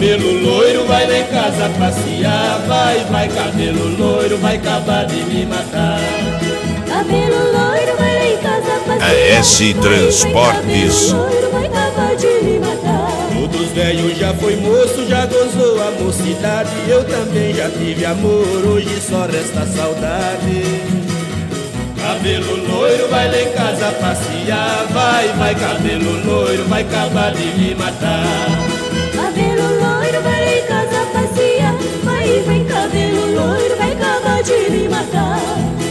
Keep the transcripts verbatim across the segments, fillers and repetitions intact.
Cabelo loiro vai lá em casa passear, vai, vai, cabelo loiro vai acabar de me matar. Cabelo loiro vai lá em casa passear, A S Transportes. cabelo loiro vai acabar de me matar. Todos velhos já foi moço, já gozou a mocidade. Eu também já tive amor, hoje só resta saudade. Cabelo loiro vai lá em casa passear, vai, vai, cabelo loiro vai acabar de me matar. Cabelo loiro vai lá em casa passear, vai, vai, cabelo loiro vai acabar de me matar.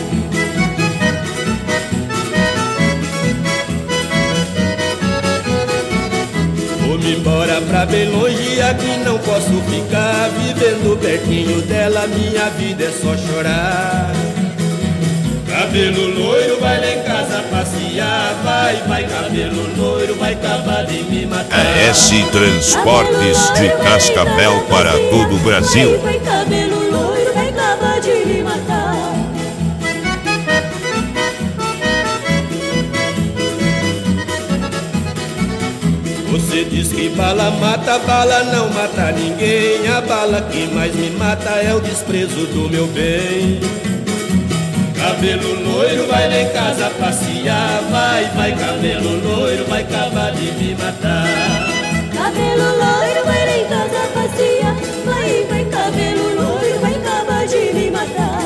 Vou-me embora pra bem longe, aqui não posso ficar. Vivendo pertinho dela, minha vida é só chorar. Cabelo loiro vai lá em casa passear, vai, vai, cabelo loiro vai acabar de me matar. A S Transportes de Cascavel para todo o Brasil. Vai, vai, cabelo loiro vai acabar de me matar. Você diz que bala mata, bala não mata ninguém. A bala que mais me mata é o desprezo do meu bem. Cabelo loiro vai lá em casa passear, vai, vai, cabelo loiro vai acabar de me matar. Cabelo loiro vai lá em casa passear, vai, vai, cabelo loiro vai acabar de me matar.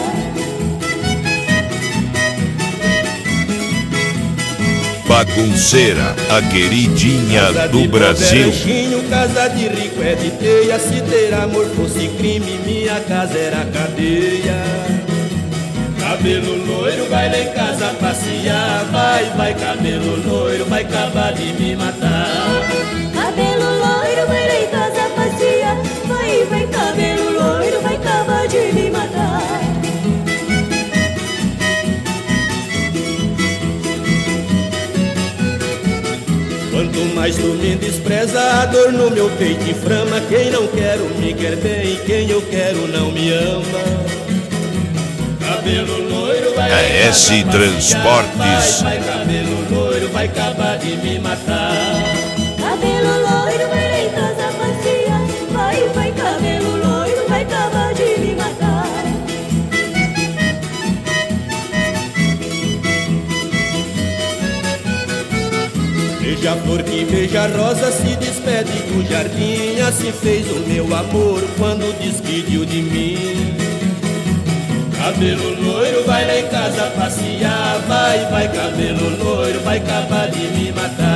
Bagunceira, a queridinha Casa do de Brasil. pobre é casa de rico é de teia. Se ter amor fosse crime, minha casa era cadeia. Cabelo loiro vai lá em casa passear, vai, vai, cabelo loiro vai acabar de me matar. Cabelo loiro vai lá em casa passear, vai, vai, cabelo loiro vai acabar de me matar. Quanto mais tu me despreza, a dor no meu peito inflama. Quem não quero me quer bem, quem eu quero não me ama. Cabelo loiro vai A S Transportes. Vai, vai, cabelo loiro vai acabar de me matar. Cabelo loiro vai lá em casa passear, vai, vai, cabelo loiro vai acabar de me matar. Veja a flor que veja a rosa se despede do jardim. Assim fez o meu amor quando despediu de mim. Cabelo loiro vai lá em casa passear, vai, vai, cabelo loiro vai acabar de me matar.